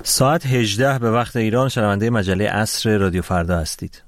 ساعت 18 به وقت ایران، شنونده مجله عصر رادیو فردا هستید.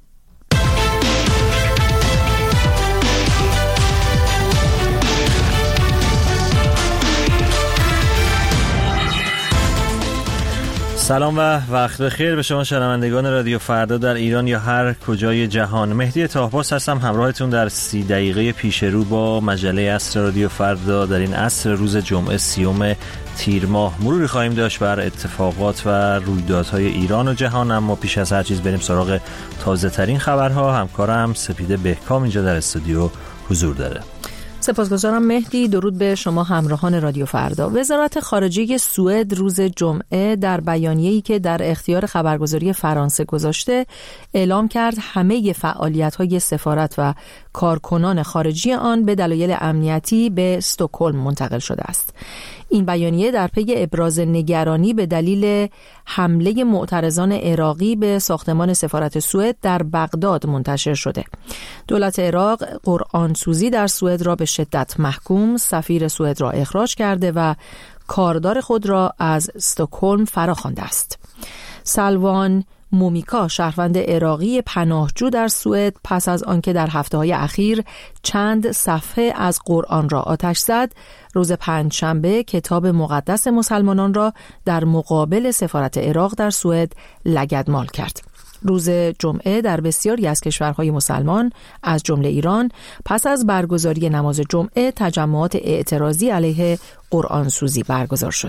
سلام و وقت بخیر به شما شنوندگان رادیو فردا در ایران یا هر کجای جهان. مهدی طاهباس هستم، همراهتون در 30 دقیقه پیش رو با مجله عصر رادیو فردا در این عصر روز جمعه 30 تیر ماه. مروری خواهیم داشت بر اتفاقات و رویدادهای ایران و جهان، اما پیش از هر چیز بریم سراغ تازه ترین خبرها. همکارم سپیده بهکام اینجا در استودیو حضور داره. سپاسگزارم مهدی. درود به شما همراهان رادیو فردا. وزارت خارجه سوئد روز جمعه در بیانیه‌ای که در اختیار خبرگزاری فرانسه گذاشته اعلام کرد همه فعالیت‌های سفارت و کارکنان خارجی آن به دلایل امنیتی به استکهلم منتقل شده است. این بیانیه در پی ابراز نگرانی به دلیل حمله معترضان عراقی به ساختمان سفارت سوئد در بغداد منتشر شده. دولت عراق قرآنسوزی در سوئد را به شدت محکوم، سفیر سوئد را اخراج کرده و کاردار خود را از استکهلم فراخوانده است. سلوان مومیکا، شهروند عراقی پناهجو در سوئد، پس از آنکه در هفته‌های اخیر چند صفحه از قرآن را آتش زد، روز پنجشنبه کتاب مقدس مسلمانان را در مقابل سفارت عراق در سوئد لگدمال کرد. روز جمعه در بسیاری از کشورهای مسلمان از جمله ایران پس از برگزاری نماز جمعه تجمعات اعتراضی علیه قرآنسوزی برگزار شد.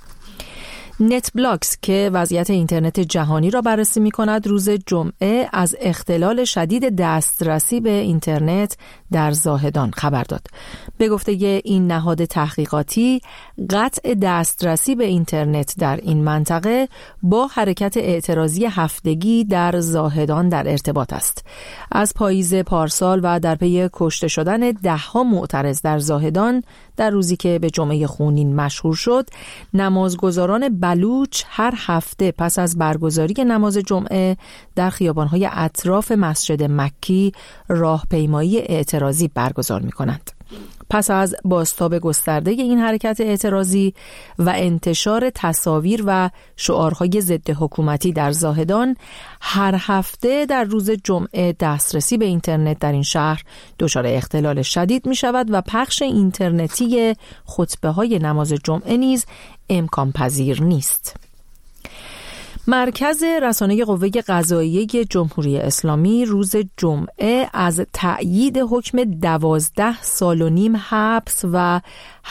نت بلاکس که وضعیت اینترنت جهانی را بررسی می‌کند روز جمعه از اختلال شدید دسترسی به اینترنت در زاهدان خبر داد. به گفته این نهاد تحقیقاتی، قطع دسترسی به اینترنت در این منطقه با حرکت اعتراضی هفتگی در زاهدان در ارتباط است. از پاییز پارسال و در پی کشته شدن ده‌ها معترض در زاهدان در روزی که به جمعه خونین مشهور شد، نمازگزاران بلوچ هر هفته پس از برگزاری نماز جمعه در خیابان‌های اطراف مسجد مکی راهپیمایی اعتراضی برگزار می‌کنند. پس از بازتاب گسترده این حرکت اعتراضی و انتشار تصاویر و شعارهای ضد حکومتی در زاهدان، هر هفته در روز جمعه دسترسی به اینترنت در این شهر دچار اختلال شدید می شود و پخش اینترنتی خطبه‌های نماز جمعه نیز امکان پذیر نیست. مرکز رسانه قوه قضاییه جمهوری اسلامی روز جمعه از تأیید حکم 12 سال و نیم حبس و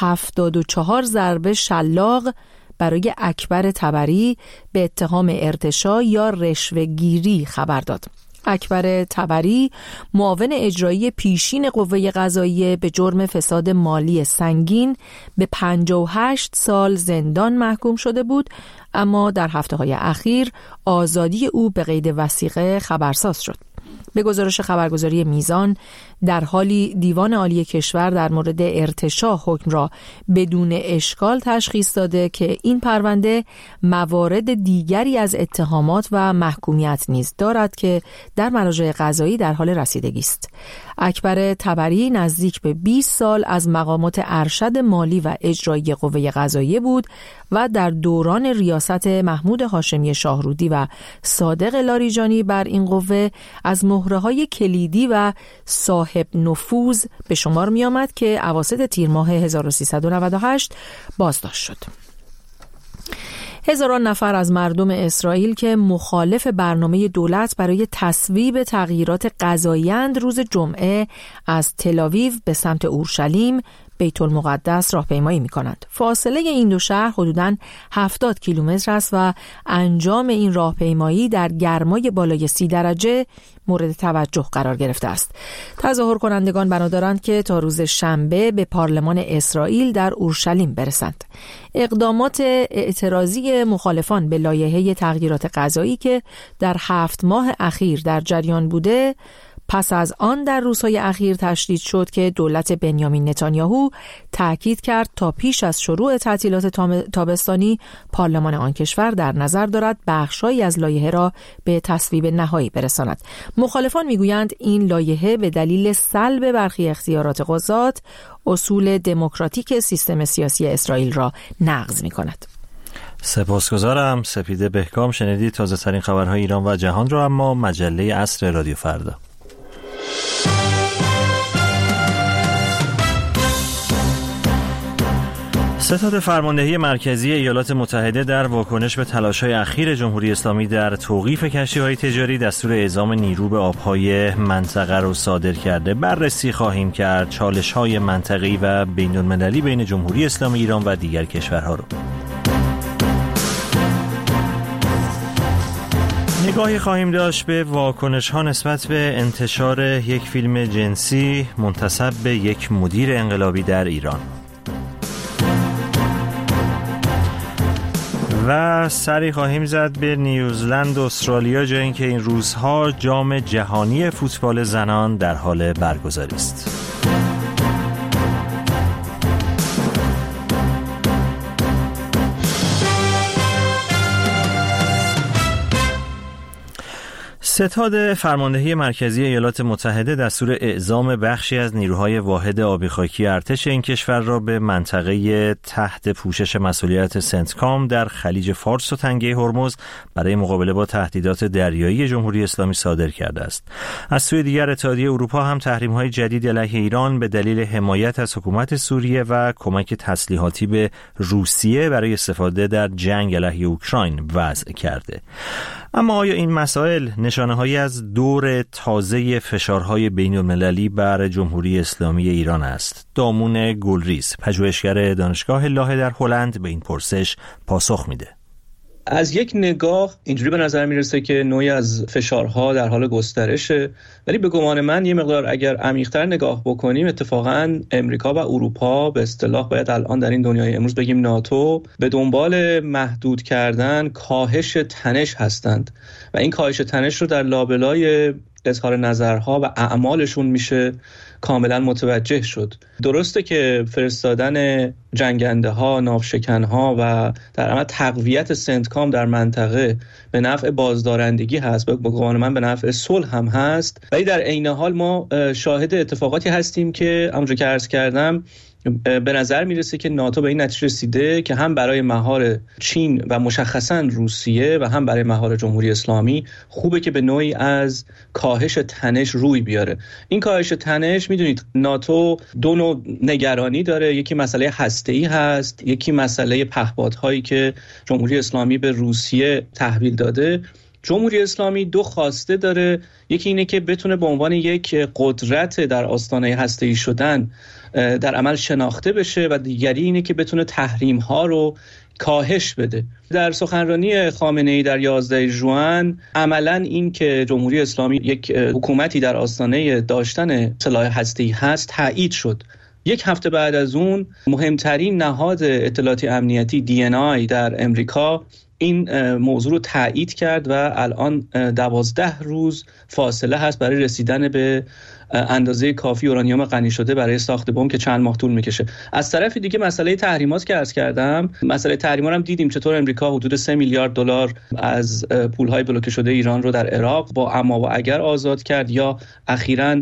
74 ضربه شلاق برای اکبر طبری به اتهام ارتشاء یا رشوه‌گیری خبر داد. اکبر طبری، معاون اجرایی پیشین قوه قضاییه، به جرم فساد مالی سنگین به 58 سال زندان محکوم شده بود، اما در هفته‌های اخیر آزادی او به قید وثیقه خبرساز شد. به گزارش خبرگزاری میزان، در حالی دیوان عالی کشور در مورد ارتشاء حکم را بدون اشکال تشخیص داده که این پرونده موارد دیگری از اتهامات و محکومیت نیز دارد که در مراجع قضایی در حال رسیدگی است. اکبر طبری نزدیک به 20 سال از مقامات ارشد مالی و اجرایی قوه قضاییه بود و در دوران ریاست محمود هاشمی شاهرودی و صادق لاریجانی بر این قوه از مهره‌های کلیدی و صاحب نفوذ به شمار می آمد که اواسط تیر ماه 1398 بازداشت شد. هزاران نفر از مردم اسرائیل که مخالف برنامه دولت برای تصویب تغییرات قضایی‌اند روز جمعه از تل‌آویو به سمت اورشلیم بیت المقدس راهپیمایی می‌کنند. فاصله این دو شهر حدوداً 70 کیلومتر است و انجام این راهپیمایی در گرمای بالای 30 درجه مورد توجه قرار گرفته است. تظاهر کنندگان بنا دارند که تا روز شنبه به پارلمان اسرائیل در اورشلیم برسند. اقدامات اعتراضی مخالفان به لایحه تغییرات قضایی که در 7 ماه اخیر در جریان بوده، پس از آن در روزهای اخیر تشدید شد که دولت بنیامین نتانیاهو تأکید کرد تا پیش از شروع تعطیلات تابستانی پارلمان آن کشور در نظر دارد بخش‌هایی از لایحه را به تصویب نهایی برساند. مخالفان میگویند این لایحه به دلیل سلب برخی اختیارات قضات اصول دموکراتیک سیستم سیاسی اسرائیل را نقض می‌کند. سپاسگزارم. سپیده بهکام. شنیدید تازه ترین خبرهای ایران و جهان رو، اما مجله عصر رادیو فردا. ستاد فرماندهی مرکزی ایالات متحده در واکنش به تلاش‌های اخیر جمهوری اسلامی در توقیف کشتی‌های تجاری دستور اعزام نیرو به آب‌های منطقه را صادر کرده. بررسی خواهیم کرد چالش‌های منطقه‌ای و بین‌المللی بین جمهوری اسلامی ایران و دیگر کشورها را. نگاهی خواهیم داشت به واکنش‌ها نسبت به انتشار یک فیلم جنسی منتسب به یک مدیر انقلابی در ایران. و سری خواهیم زد به نیوزلند و استرالیا، جای اینکه این روزها جام جهانی فوتبال زنان در حال برگزاری است. ستاد فرماندهی مرکزی ایالات متحده دستور اعزام بخشی از نیروهای واحد آبی خاکی ارتش این کشور را به منطقه تحت پوشش مسئولیت سنتکام در خلیج فارس و تنگه هرمز برای مقابله با تهدیدات دریایی جمهوری اسلامی صادر کرده است. از سوی دیگر اتحادیه اروپا هم تحریم‌های جدید علیه ایران به دلیل حمایت از حکومت سوریه و کمک تسلیحاتی به روسیه برای استفاده در جنگ علیه اوکراین وضع کرده. اما آیا این مسائل نشانه‌هایی از دور تازه فشارهای بین‌المللی بر جمهوری اسلامی ایران است؟ دامون گلریز، پژوهشگر دانشگاه لاهه در هلند، به این پرسش پاسخ میده. از یک نگاه اینجوری به نظر میرسه که نوعی از فشارها در حال گسترشه، ولی به گمان من یه مقدار اگر عمیق‌تر نگاه بکنیم، اتفاقاً امریکا و اروپا، به اصطلاح باید الان در این دنیای امروز بگیم ناتو، به دنبال محدود کردن کاهش تنش هستند و این کاهش تنش رو در لابلای اظهار نظرها و اعمالشون میشه کاملا متوجه شد. درسته که فرستادن جنگنده ها، ناوشکن ها و در عمل تقویت سنتکام در منطقه به نفع بازدارندگی هست، به گمان من به نفع صلح هم هست، ولی در عین حال ما شاهد اتفاقاتی هستیم که همونجور که عرض کردم به نظر میرسه که ناتو به این نتیجه رسیده که هم برای مهار چین و مشخصاً روسیه و هم برای مهار جمهوری اسلامی خوبه که به نوعی از کاهش تنش روی بیاره. این کاهش تنش، میدونید ناتو دو نوع نگرانی داره، یکی مسئله هسته‌ای هست، یکی مسئله پهپادهایی که جمهوری اسلامی به روسیه تحویل داده. جمهوری اسلامی دو خواسته داره، یکی اینه که بتونه به عنوان یک قدرت در آستانه هسته‌ای شدن در عمل شناخته بشه و دیگری اینه که بتونه تحریم ها رو کاهش بده. در سخنرانی خامنه‌ای در 11 ژوئن عملاً این که جمهوری اسلامی یک حکومتی در آستانه داشتن سلاح هسته‌ای هست تایید شد. یک هفته بعد از اون مهمترین نهاد اطلاعاتی امنیتی DNI در امریکا این موضوع رو تایید کرد و الان 12 روز فاصله هست برای رسیدن به اندازه کافی اورانیوم غنی شده برای ساخت بمب که چند ماه طول میکشه. از طرف دیگه مسئله تحریمات که عرض کردم، مسئله تحریمات هم دیدیم چطور امریکا حدود 3 میلیارد دلار از پولهای بلوکه شده ایران رو در عراق با اما و اگر آزاد کرد، یا اخیراً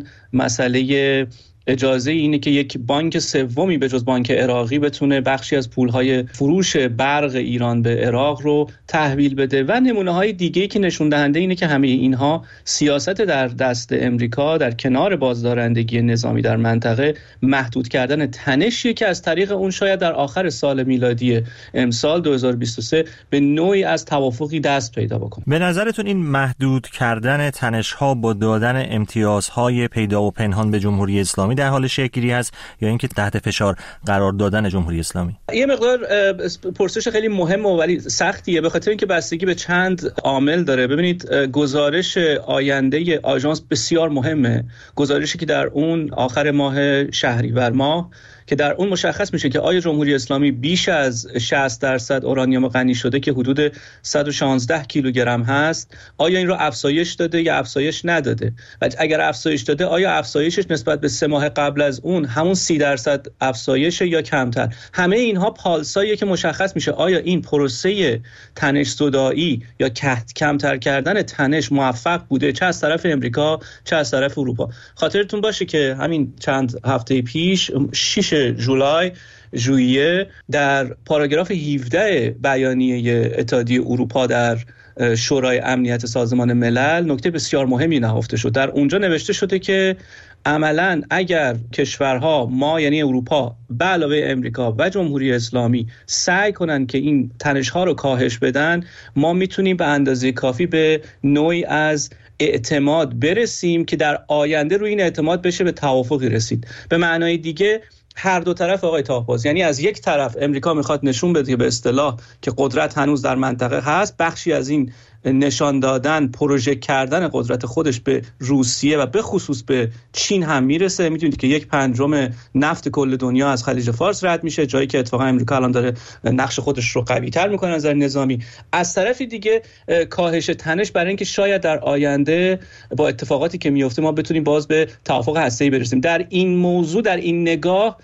مسئله اجازه اینه که یک بانک سومی به جز بانک عراقی بتونه بخشی از پولهای فروش برق ایران به عراق رو تحویل بده و نمونه‌های دیگه‌ای که نشون دهنده اینه که همه اینها سیاست در دست امریکا در کنار بازدارندگی نظامی در منطقه، محدود کردن تنشیه که از طریق اون شاید در آخر سال میلادی امسال 2023 به نوعی از توافقی دست پیدا بکنه. به نظرتون این محدود کردن تنش‌ها با دادن امتیازهای پیدا و پنهان به جمهوری اسلامی در حال شکلی هست یا اینکه تحت فشار قرار دادن جمهوری اسلامی؟ یه مقدار پرسش خیلی مهمه ولی سختیه، به خاطر اینکه بستگی به چند عامل داره. ببینید، گزارش آینده آژانس بسیار مهمه، گزارشی که در اون آخر ماه شهریور ماه که در اون مشخص میشه که آیا جمهوری اسلامی بیش از 60% اورانیوم غنی شده که حدود 116 کیلوگرم هست، آیا این رو افزایش داده یا افزایش نداده، و اگر افزایش داده آیا افزایشش نسبت به 3 ماه قبل از اون همون 30% افزایش یا کمتر. همه اینها پالساییه که مشخص میشه آیا این پروسه تنش زدایی یا کمتر کردن تنش موفق بوده، چه از طرف امریکا چه از طرف اروپا. خاطرتون باشه که همین چند هفته پیش 6 جولای ژوئیه در پاراگراف 17 بیانیه اتحادیه اروپا در شورای امنیت سازمان ملل نکته بسیار مهمی نهفته شد. در اونجا نوشته شده که عملاً اگر کشورها ما یعنی اروپا به علاوه امریکا و جمهوری اسلامی سعی کنن که این تنش‌ها رو کاهش بدن، ما میتونیم به اندازه کافی به نوعی از اعتماد برسیم که در آینده روی این اعتماد بشه به توافقی رسید. به معنای دیگه هر دو طرف آقای طاه‌باز، یعنی از یک طرف امریکا میخواد نشون بده به اصطلاح که قدرت هنوز در منطقه هست، بخشی از این نشان دادن، پروژه کردن قدرت خودش به روسیه و به خصوص به چین هم میرسه. میدونید که 1/5 نفت کل دنیا از خلیج فارس رد میشه، جایی که اتفاقا امریکا الان داره نقش خودش رو قوی تر میکنه از نظر نظامی. از طرفی دیگه کاهش تنش برای اینکه شاید در آینده با اتفاقاتی که میفته ما بتونیم باز به توافق هسته‌ای برسیم. در این موضوع، در این نگاه،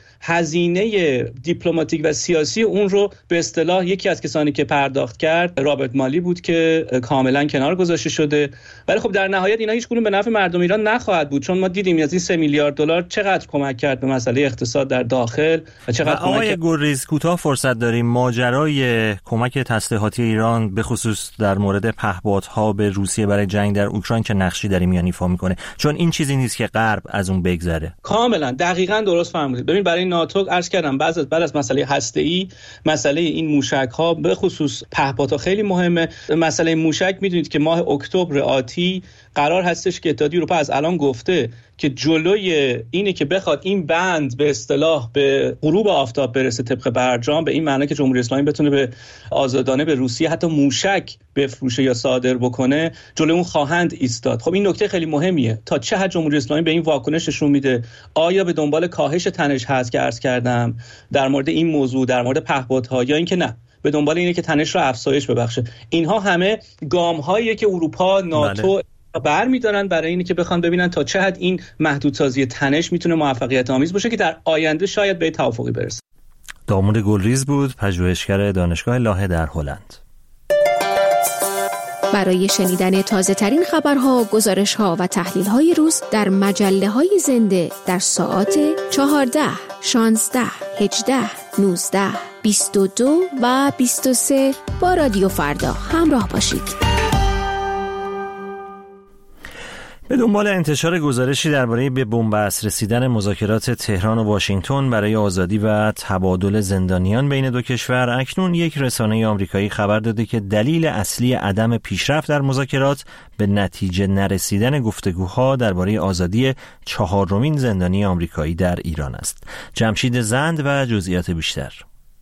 هزینه دیپلماتیک و سیاسی اون رو به اصطلاح یکی از کسانی که پرداخت کرد رابرت مالی بود که کاملا کنار گذاشته شده. ولی خب در نهایت اینا هیچ گونه به نفع مردم ایران نخواهد بود، چون ما دیدیم از این 3 میلیارد دلار چقدر کمک کرد به مسئله اقتصاد در داخل و چقدر کمک. آقای گلریز کوتاه فرصت داریم، ماجرای کمک تسلیحاتی ایران به خصوص در مورد پهپادها به روسیه برای جنگ در اوکراین چه نقشی در میان ایفا میکنه؟ چون این چیزی نیست که غرب از اون بگذره. کاملا دقیقاً درست فرمودید. ببین برای ناتو عرض کردم بعد از مسئله هسته‌ای، مسئله این موشک‌ها به خصوص پهپادها خیلی مهمه. مسئله موشک میدونید که ماه اکتبر آتی قرار هستش که اتحادیه اروپا از الان گفته که جلوی اینه که بخواد این بند به اصطلاح به غروب آفتاب برسه طبق برجام، به این معنی که جمهوری اسلامی بتونه به آزادانه به روسیه حتی موشک بفروشه یا صادر بکنه، جلوی اون خواهند ایستاد. خب این نکته خیلی مهمیه. تا چه حد جمهوری اسلامی به این واکنش نشون میده؟ آیا به دنبال کاهش تنش هست که عرض کردم در مورد این موضوع، در مورد پهپادها، یا اینکه نه به دنبال اینه که تنش رو افزایش ببخشه؟ اینها همه گام‌هاییه که اروپا، ناتو برمی‌دارن برای اینکه که بخوان ببینن تا چه حد این محدودسازی تنش میتونه موفقیت آمیز باشه که در آینده شاید به توافقی برسه. دامون گلریز بود، پژوهشگر دانشگاه لاهه در هلند. برای شنیدن تازه‌ترین خبرها، گزارش‌ها و تحلیل‌های روز در مجله‌های زنده در ساعات 14، 16، 18، 19، 22 و 23 با رادیو فردا همراه باشید. به دنبال انتشار گزارشی درباره به بنبست رسیدن مذاکرات تهران و واشنگتن برای آزادی و تبادل زندانیان بین دو کشور، اکنون یک رسانه آمریکایی خبر داده که دلیل اصلی عدم پیشرفت در مذاکرات به نتیجه نرسیدن گفتگوها درباره آزادی 4مین زندانی آمریکایی در ایران است. جمشید زند و جزئیات بیشتر.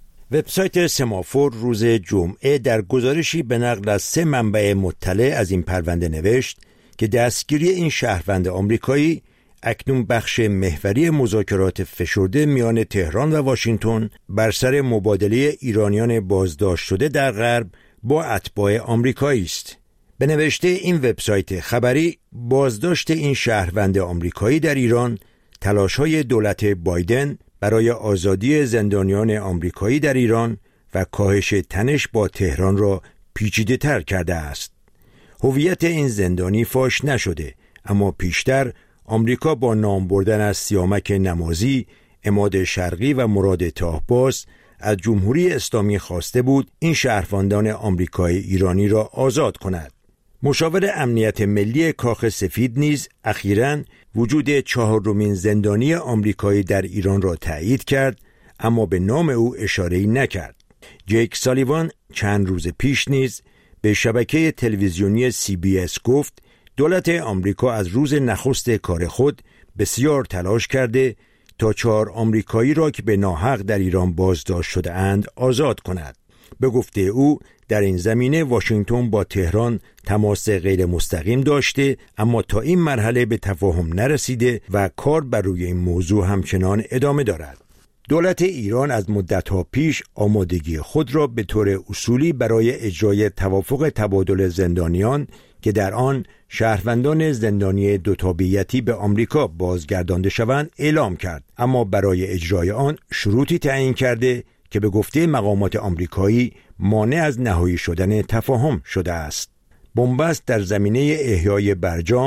وبسایت سمافور روز جمعه در گزارشی به نقل از 3 منبع مطلع از این پرونده نوشت که دستگیری این شهروند آمریکایی اکنون بخش محوری مذاکرات فشرده میان تهران و واشنگتن بر سر مبادله ایرانیان بازداشت شده در غرب با اتباع آمریکایی است. به نوشته این وبسایت خبری، بازداشت این شهروند آمریکایی در ایران تلاش‌های دولت بایدن برای آزادی زندانیان آمریکایی در ایران و کاهش تنش با تهران را پیچیده‌تر کرده است. هویت این زندانی فاش نشده، اما پیشتر آمریکا با نام بردن از سیامک نمازی، عماد شرقی و مراد طاه‌باز از جمهوری اسلامی خواسته بود این شهروندان آمریکایی ایرانی را آزاد کند. مشاور امنیت ملی کاخ سفید نیز اخیراً وجود 4مین زندانی آمریکایی در ایران را تایید کرد، اما به نام او اشاره‌ای نکرد. جیک سالیوان چند روز پیش نیز به شبکه تلویزیونی CBS گفت دولت آمریکا از روز نخست کار خود بسیار تلاش کرده تا 4 آمریکایی را که به ناحق در ایران بازداشت شده اند آزاد کند. به گفته او در این زمینه واشنگتن با تهران تماس غیر مستقیم داشته، اما تا این مرحله به تفاهم نرسیده و کار بر روی این موضوع همچنان ادامه دارد. دولت ایران از مدت‌ها پیش آمادگی خود را به طور اصولی برای اجرای توافق تبادل زندانیان که در آن شهروندان زندانی دو تابعیتی به آمریکا بازگردانده شوند اعلام کرد، اما برای اجرای آن شروطی تعیین کرده که به گفته مقامات آمریکایی مانع از نهایی شدن تفاهم شده است. بنبست در زمینه احیای برجام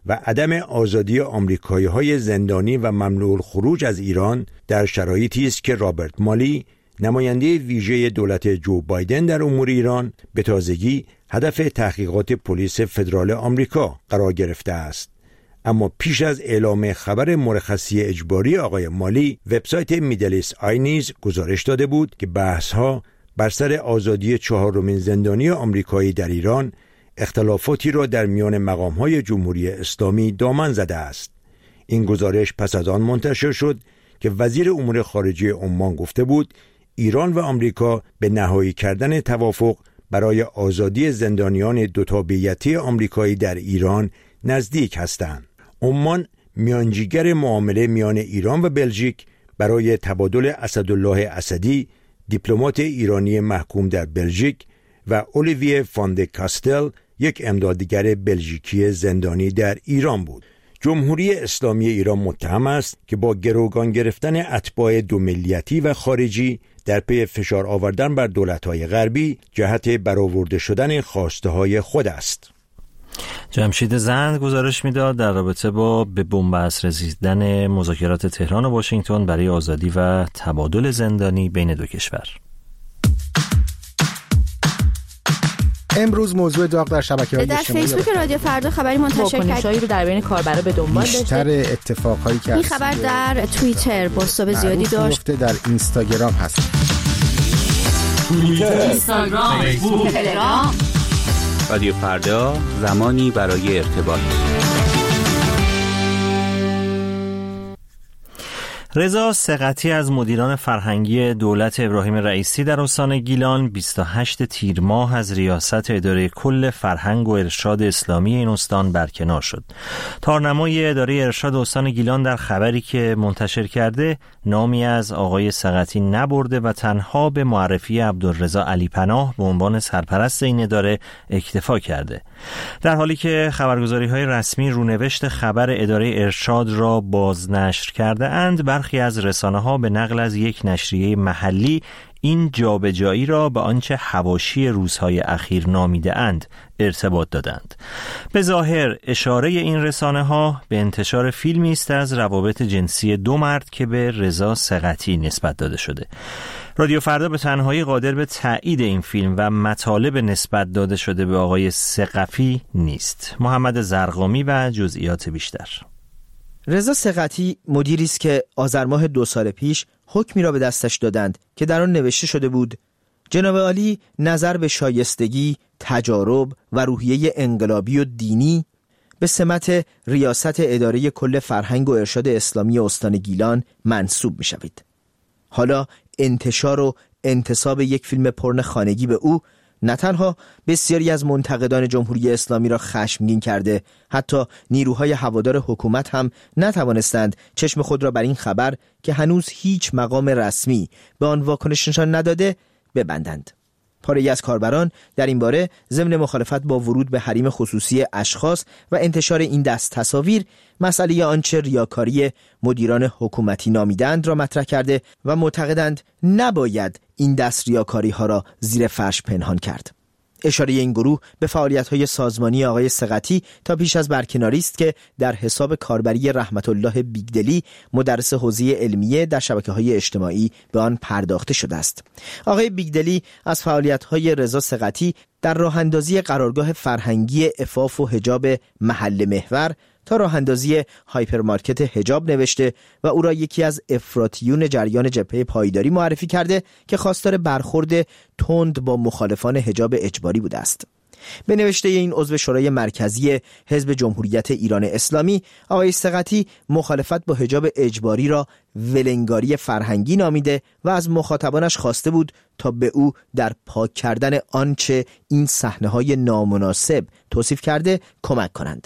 و عدم آزادی آمریکایی‌های زندانی و ممنوع الخروج از ایران در شرایطی است که رابرت مالی، نماینده ویژه دولت جو بایدن در امور ایران، به تازگی هدف تحقیقات پلیس فدرال آمریکا قرار گرفته است. اما پیش از اعلام خبر مرخصی اجباری آقای مالی، وبسایت میدل ایست آی نیز گزارش داده بود که بحث‌ها بر سر آزادی 4مین زندانی آمریکایی در ایران اختلافاتی را در میان مقام‌های جمهوری اسلامی دامن زده است. این گزارش پس از آن منتشر شد که وزیر امور خارجه عمان گفته بود ایران و آمریکا به نهایی کردن توافق برای آزادی زندانیان دوتابعیتی آمریکایی در ایران نزدیک هستند. عمان میانجیگر معامله میان ایران و بلژیک برای تبادل اسدالله اسدی، دیپلمات ایرانی محکوم در بلژیک، و اولیویه فاند کاستل، یک امدادگر بلژیکی زندانی در ایران بود. جمهوری اسلامی ایران متهم است که با گروگان گرفتن اتباع دو ملیتی و خارجی در پی فشار آوردن بر دولت‌های غربی جهت برآورده شدن خواسته‌های خود است. جمشید زند گزارش میداد در رابطه با به بنبست رسیدن مذاکرات تهران و واشنگتن برای آزادی و تبادل زندانی بین دو کشور. امروز موضوع داغ در شبکه‌های اجتماعی در فیسبوک رادیو فردا خبری منتشر کرد. واکنش‌هایی رو در بین کاربرا به دنبال داشته. بیشتر اتفاقهایی که این خبر در توییتر بازتاب زیادی داشت. در اینستاگرام هست. توییتر، اینستاگرام، فیسبوک، تلگرام. رادیو فردا، زمانی برای ارتباط. رضا ثقتی از مدیران فرهنگی دولت ابراهیم رئیسی در استان گیلان 28 تیر ماه از ریاست اداره کل فرهنگ و ارشاد اسلامی این استان برکنار شد. تارنمای اداره ارشاد استان گیلان در خبری که منتشر کرده نامی از آقای ثقتی نبرده و تنها به معرفی عبدالرضا علی پناه به عنوان سرپرست این اداره اکتفا کرده. در حالی که خبرگزاری‌های رسمی رونوشت خبر اداره ارشاد را بازنشر کرده اند، برخی از رسانه‌ها به نقل از یک نشریه محلی این جابجایی را به آنچه حواشی روزهای اخیر نامیده اند ارتباط دادند. به ظاهر اشاره این رسانه‌ها به انتشار فیلمی است از روابط جنسی دو مرد که به رضا ثقتی نسبت داده شده. رادیو فردا به تنهایی قادر به تایید این فیلم و مطالب نسبت داده شده به آقای ثقفی نیست. محمد زرقامی و جزئیات بیشتر. رضا ثقتی مدیری است که آذر ماه 2 سال پیش حکمی را به دستش دادند که در آن نوشته شده بود جناب عالی نظر به شایستگی، تجارب و روحیه انقلابی و دینی به سمت ریاست اداره کل فرهنگ و ارشاد اسلامی استان گیلان منصوب می شوید. حالا انتشار و انتساب یک فیلم پورن خانگی به او نه تنها بسیاری از منتقدان جمهوری اسلامی را خشمگین کرده، حتی نیروهای هوادار حکومت هم نتوانستند چشم خود را بر این خبر که هنوز هیچ مقام رسمی به آن واکنش نشان نداده ببندند. پاره‌ای از کاربران در این باره ضمن مخالفت با ورود به حریم خصوصی اشخاص و انتشار این دست تصاویر مسئله آنچه ریاکاری مدیران حکومتی نامیدند را مطرح کرده و معتقدند نباید این دست ریاکاری ها را زیر فرش پنهان کرد. اشاره این گروه به فعالیت‌های سازمانی آقای ثقتی تا پیش از برکناری است که در حساب کاربری رحمت الله بیگدلی مدرس حوزه علمیه در شبکه‌های اجتماعی به آن پرداخته شده است. آقای بیگدلی از فعالیت‌های رضا ثقتی در راه‌اندازی قرارگاه فرهنگی عفاف و حجاب محل محور تا راه‌اندازی هایپرمارکت حجاب نوشته و او را یکی از افراطیون جریان جبهه پایداری معرفی کرده که خواستار برخورد تند با مخالفان حجاب اجباری بوده است. به نوشته این عضو شورای مرکزی حزب جمهوریت ایران اسلامی، آقای ثقتی مخالفت با حجاب اجباری را ولنگاری فرهنگی نامیده و از مخاطبانش خواسته بود تا به او در پاک کردن آنچه این صحنه‌های نامناسب توصیف کرده کمک کنند.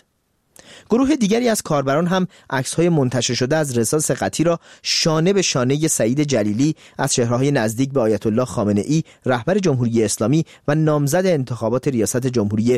گروه دیگری از کاربران هم عکس‌های منتشر شده از رضا ثقتی را شانه به شانه سعید جلیلی از شهرهای نزدیک به آیت الله خامنه‌ای رهبر جمهوری اسلامی و نامزد انتخابات ریاست جمهوری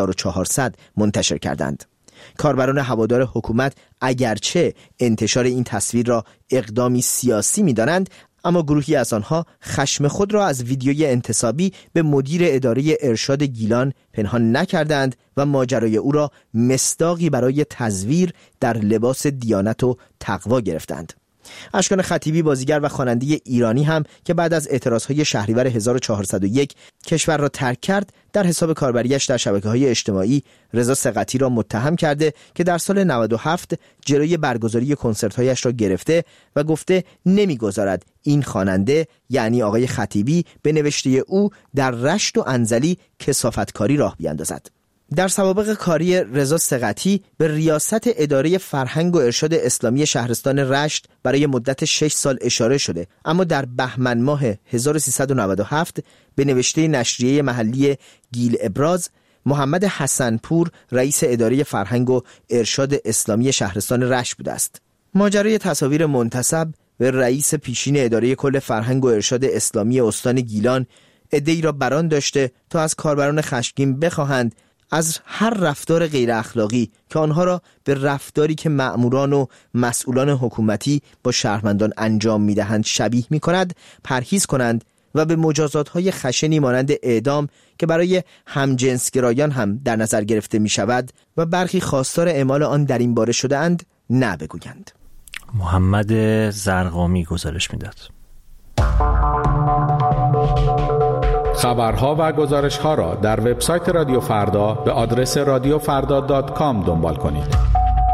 1400 منتشر کردند. کاربران هوادار حکومت اگرچه انتشار این تصویر را اقدامی سیاسی می‌دانند، اما گروهی از آنها خشم خود را از ویدیوی انتصابی به مدیر اداره ارشاد گیلان پنهان نکردند و ماجرای او را مصداقی برای تزویر در لباس دیانت و تقوا گرفتند. اشکان خطیبی، بازیگر و خواننده ایرانی هم که بعد از اعتراضهای شهریور 1401 کشور را ترک کرد، در حساب کاربریش در شبکه‌های اجتماعی رضا ثقتی را متهم کرده که در سال 97 جلوی برگزاری کنسرت‌هایش را گرفته و گفته نمی‌گذارد این خواننده یعنی آقای خطیبی به نوشته او در رشت و انزلی کثافتکاری راه بیاندازد. در سوابق کاری رضا ثقتی به ریاست اداره فرهنگ و ارشاد اسلامی شهرستان رشت برای مدت 6 سال اشاره شده، اما در بهمن ماه 1397 به نوشته نشریه محلی گیل ابراز، محمد حسنپور رئیس اداره فرهنگ و ارشاد اسلامی شهرستان رشت بوده است. ماجرای تصاویر منتسب به رئیس پیشین اداره کل فرهنگ و ارشاد اسلامی استان گیلان عده‌ای را بران داشته تا از کاربران خشمگین بخواهند از هر رفتار غیر اخلاقی که آنها را به رفتاری که مأموران و مسئولان حکومتی با شهروندان انجام می‌دهند شبیه می‌کند پرهیز کنند و به مجازات‌های خشنی مانند اعدام که برای همجنسگرایان هم در نظر گرفته می‌شود و برخی خواستار اعمال آن در این باره شده‌اند نه بگویند. محمد زرقامی گزارش می‌داد. خبرها و گزارش‌ها را در وبسایت رادیو فردا به آدرس radiofarda.com دنبال کنید.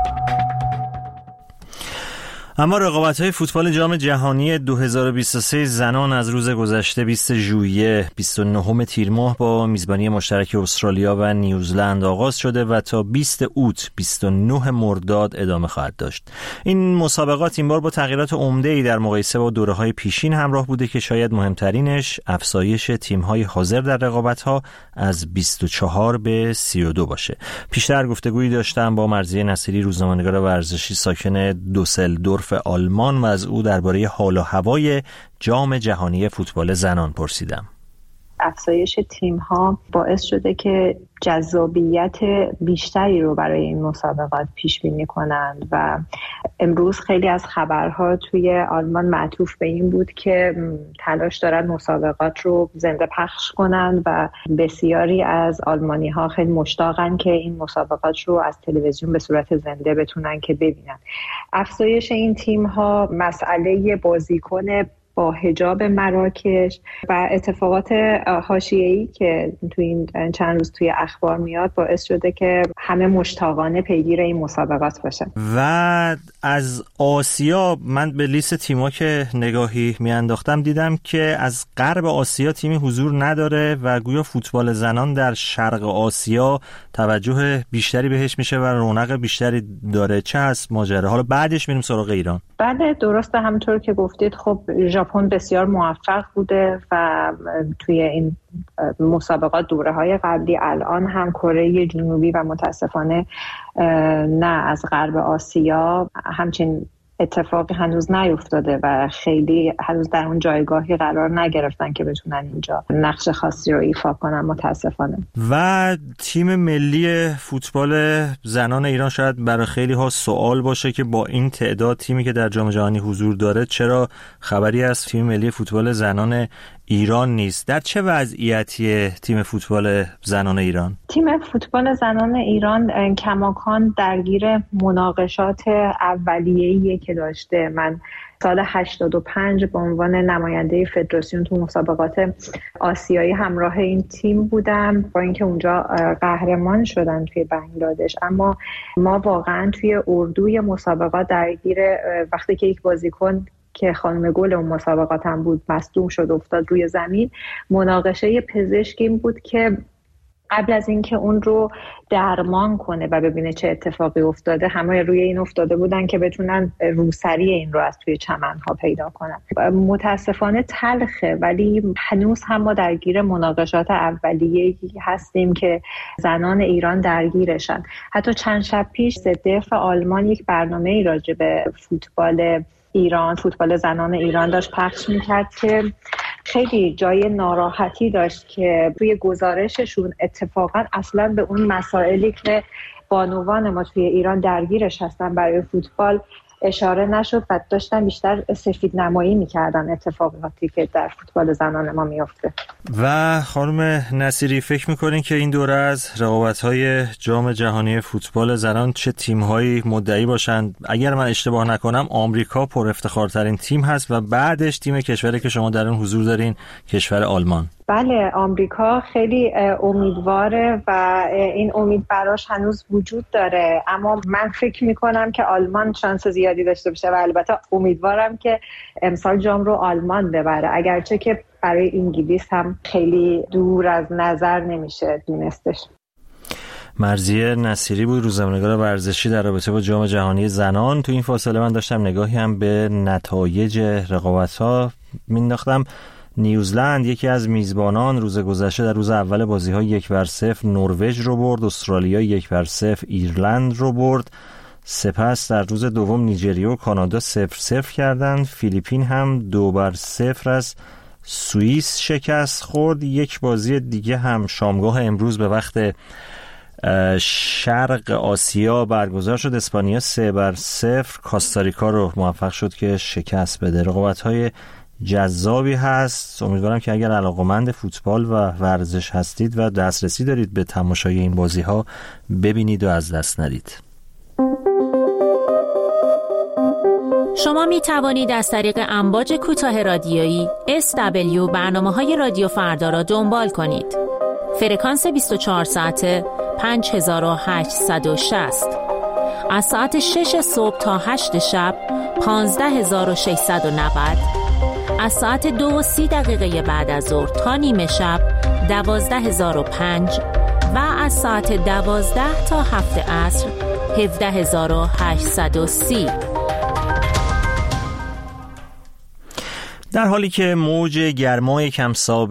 اما رقابت‌های فوتبال جام جهانی 2023 زنان از روز گذشته 20 ژوئیه 29 تیر ماه با میزبانی مشترک استرالیا و نیوزلند آغاز شده و تا 20 اوت 29 مرداد ادامه خواهد داشت. این مسابقات این بار با تغییرات عمده‌ای در مقایسه با دوره‌های پیشین همراه بوده که شاید مهمترینش افزایش تیم‌های حاضر در رقابت‌ها از 24 به 32 باشه. پیشتر گفتگویی داشتم با مرضیه نصیری، روزنامه‌نگار ورزشی ساکن دوسلدورف آلمان و از او درباره حال و هوای جام جهانی فوتبال زنان پرسیدم. افزایش تیم‌ها باعث شده که جذابیت بیشتری رو برای این مسابقات پیش بینی کنند و امروز خیلی از خبرها توی آلمان معطوف به این بود که تلاش دارن مسابقات رو زنده پخش کنند و بسیاری از آلمانی‌ها خیلی مشتاقن که این مسابقات رو از تلویزیون به صورت زنده بتونن که ببینن. افزایش این تیم‌ها، مسئله بازیکن با حجاب مراکش و اتفاقات حاشیه‌ای که توی این چند روز توی اخبار میاد باعث شده که همه مشتاقانه پیگیر این مسابقات باشن. و از آسیا من به لیست تیم‌ها که نگاهی میانداختم دیدم که از غرب آسیا تیمی حضور نداره و گویا فوتبال زنان در شرق آسیا توجه بیشتری بهش میشه و رونق بیشتری داره. چه هست ماجرا؟ حالا بعدش میریم سراغ ایران. بله درسته، همونطور که گفتید خب ژاپن بسیار موفق بوده و توی این مسابقات دوره‌های قبلی، الان هم کره جنوبی و متاسفانه نه از غرب آسیا همچین اتفاقی هنوز نیفتاده و خیلی هنوز در اون جایگاهی قرار نگرفتن که بتونن اینجا نقش خاصی رو ایفا کنن متاسفانه. و تیم ملی فوتبال زنان ایران شاید برای خیلی ها سوال باشه که با این تعداد تیمی که در جام جهانی حضور داره چرا خبری از تیم ملی فوتبال زنان ایران نیست؟ در چه وضعیتیه تیم فوتبال زنان ایران؟ تیم فوتبال زنان ایران کماکان درگیر مناقشات اولیه‌ای که داشته. من سال 85 به عنوان نماینده فدراسیون تو مسابقات آسیایی همراه این تیم بودم، با اینکه اونجا قهرمان شدن توی بنگلادش. اما ما واقعا توی اردوی مسابقات درگیر وقتی که یک بازیکن که خانم گل اون مسابقات هم بود مصدوم شد افتاد روی زمین، مناقشه پزشکی بود که قبل از اینکه اون رو درمان کنه و ببینه چه اتفاقی افتاده، همه روی این افتاده بودن که بتونن روسری این رو از توی چمن‌ها پیدا کنن. متاسفانه تلخه، ولی هنوز هم ما درگیر مناقشات اولیه‌ای هستیم که زنان ایران درگیرشن. حتی چند شب پیش ZDF آلمان یک برنامه‌ای راجع به فوتبال ایران، فوتبال زنان ایران داشت پخش میکرد که خیلی جای ناراحتی داشت که روی گزارششون اتفاقا اصلا به اون مسائلی که بانوان ما توی ایران درگیرش هستن برای فوتبال اشاره نشد و داشتن بیشتر سفید نمایی میکردن اتفاقاتی که در فوتبال زنان ما میفته. و خانم نصیری فکر میکنین که این دوره از رقابت‌های جام جهانی فوتبال زنان چه تیم‌هایی مدعی باشند؟ اگر من اشتباه نکنم آمریکا پر افتخارترین تیم هست و بعدش تیم کشوری که شما در اون حضور دارین، کشور آلمان. بله، آمریکا خیلی امیدواره و این امید براش هنوز وجود داره، اما من فکر میکنم که آلمان شانس زیادی داشته باشه و البته امیدوارم که امسال جام رو آلمان ببره، اگرچه که برای انگلیس هم خیلی دور از نظر نمیشه دونستش. مرضیه نصیری بود، روزنامه‌نگار ورزشی در رابطه با جام جهانی زنان. تو این فاصله من داشتم نگاهی هم به نتایج رقابت‌ها مینداختم. نیوزلند یکی از میزبانان روز گذشته در روز اول بازی‌ها 1-0 نروژ رو برد، استرالیا 1-0 ایرلند رو برد. سپس در روز دوم نیجریه و کانادا 0-0 کردند. فیلیپین هم 2-0 از سوئیس شکست خورد. یک بازی دیگه هم شامگاه امروز به وقت شرق آسیا برگزار شد. اسپانیا 3-0 کاستاریکا رو موفق شد که شکست بده. رقابت‌های جذابی هست. امیدوارم که اگر علاقه‌مند فوتبال و ورزش هستید و دسترسی دارید به تماشای این بازی‌ها ببینید و از دست ندید. شما می توانید از طریق امواج کوتاه رادیویی SW برنامه‌های رادیو فردا را دنبال کنید. فرکانس 24 ساعته 5860. از ساعت 6 صبح تا 8 شب 15690. از ساعت 2:30 بعد از ظهر تا نیمه شب 12005 و از ساعت 12 تا 7 عصر 17830. در حالی که موج گرمای کم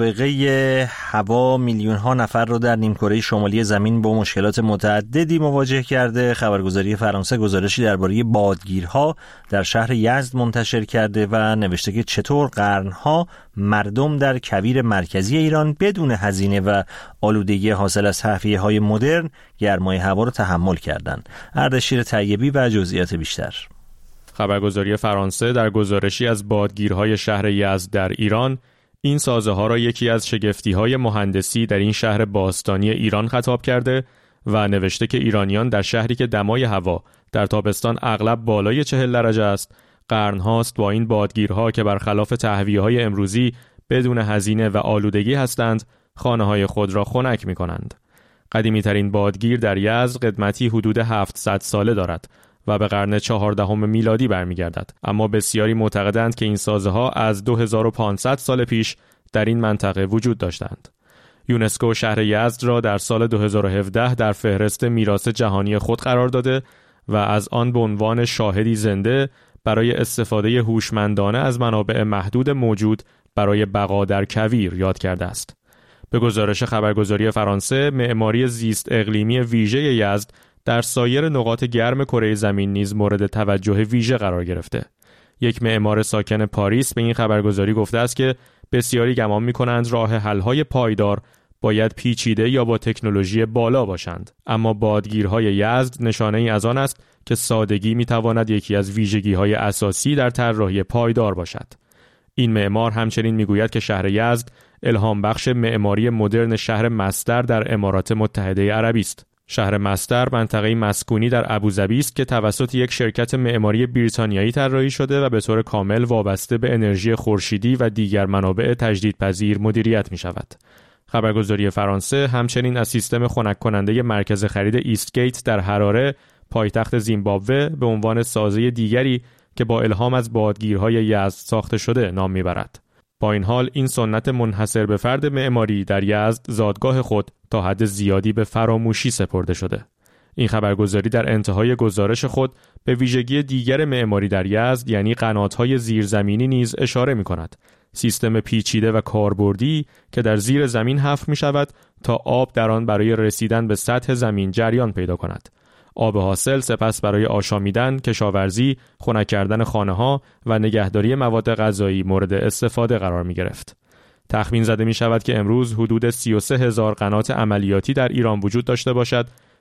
سابقه هوا میلیون ها نفر رو در نیمکره شمالی زمین با مشکلات متعددی مواجه کرده، خبرگزاری فرانسه گزارشی درباره بادگیرها در شهر یزد منتشر کرده و نوشته که چطور قرنها مردم در کویر مرکزی ایران بدون هزینه و آلودگی حاصل از تهویه‌های مدرن گرمای هوا رو تحمل کردند. اردشیر طیبی و جزئیات بیشتر. خبرگزاری فرانسه در گزارشی از بادگیرهای شهر یزد در ایران این سازه‌ها را یکی از شگفتی‌های مهندسی در این شهر باستانی ایران خطاب کرده و نوشته که ایرانیان در شهری که دمای هوا در تابستان اغلب بالای 40 درجه است، قرن‌هاست با این بادگیرها که برخلاف تهویه‌های امروزی بدون هزینه و آلودگی هستند، خانه‌های خود را خنک می‌کنند. قدیمی‌ترین بادگیر در یزد قدمتی حدود 700 ساله دارد و به قرن 14 میلادی برمیگردد، اما بسیاری معتقدند که این سازه‌ها از 2500 سال پیش در این منطقه وجود داشتند. یونسکو شهر یزد را در سال 2017 در فهرست میراث جهانی خود قرار داده و از آن به عنوان شاهدی زنده برای استفاده هوشمندانه از منابع محدود موجود برای بقا در کویر یاد کرده است. به گزارش خبرگزاری فرانسه، معماری زیست اقلیمی ویژه یزد در سایر نقاط گرم کره زمین نیز مورد توجه ویژه قرار گرفته. یک معمار ساکن پاریس به این خبرگزاری گفته است که بسیاری گمان می‌کنند راه حل‌های پایدار باید پیچیده یا با تکنولوژی بالا باشند، اما بادگیرهای یزد نشانه‌ای از آن است که سادگی می‌تواند یکی از ویژگی‌های اساسی در طراحی پایدار باشد. این معمار همچنین می‌گوید که شهر یزد الهام بخش معماری مدرن شهر مصدر در امارات متحده عربی است. شهر مصدر منطقه‌ای مسکونی در ابوظبی است که توسط یک شرکت معماری بریتانیایی طراحی شده و به طور کامل وابسته به انرژی خورشیدی و دیگر منابع تجدیدپذیر مدیریت می‌شود. خبرگزاری فرانسه همچنین از سیستم خنک کننده مرکز خرید ایستگیت در حراره، پایتخت زیمبابوه، به عنوان سازه دیگری که با الهام از بادگیرهای یزد ساخته شده نام می‌برد. با این حال این سنت منحصر به فرد معماری در یزد زادگاه خود تا حد زیادی به فراموشی سپرده شده. این خبرگزاری در انتهای گزارش خود به ویژگی دیگر معماری در یزد یعنی قنات‌های زیرزمینی نیز اشاره می‌کند. سیستم پیچیده و کاربردی که در زیر زمین حفر می‌شود تا آب در آن برای رسیدن به سطح زمین جریان پیدا کند. آب حاصل سپس برای آشامیدن، کشاورزی، خنک کردن خانه‌ها و نگهداری مواد غذایی مورد استفاده قرار می‌گرفت. تخمین زده می‌شود که امروز حدود 33,000 قنات عملیاتی در ایران وجود داشته باشد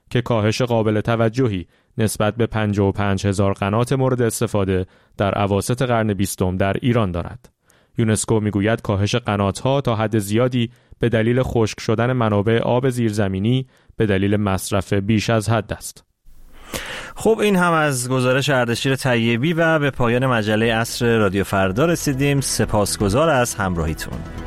که کاهش قابل توجهی نسبت به 55,000 قنات مورد استفاده در اواسط قرن 20 در ایران دارد. یونسکو میگوید کاهش قنات‌ها تا حد زیادی به دلیل خشک شدن منابع آب زیرزمینی به دلیل مصرف بیش از حد است. خب این هم از گزارش اردشیر طیبی و به پایان مجله عصر رادیو فردا رسیدیم. سپاسگزار از همراهیتون.